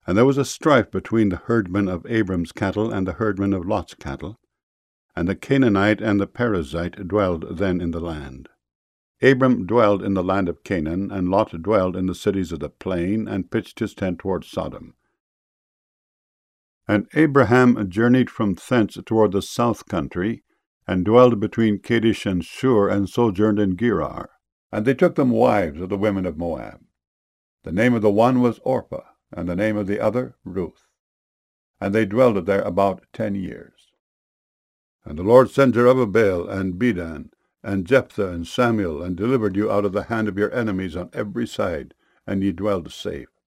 And there was a strife between the herdmen of Abram's cattle and the herdmen of Lot's cattle. And the Canaanite and the Perizzite dwelled then in the land. Abram dwelled in the land of Canaan, and Lot dwelled in the cities of the plain, and pitched his tent toward Sodom. And Abraham journeyed from thence toward the south country, and dwelled between Kadesh and Shur, and sojourned in Gerar. And they took them wives of the women of Moab. The name of the one was Orpah, and the name of the other Ruth. And they dwelled there about 10 years. And the Lord sent Jerubbaal and Bedan, and Jephthah and Samuel, and delivered you out of the hand of your enemies on every side, and ye dwelled safe.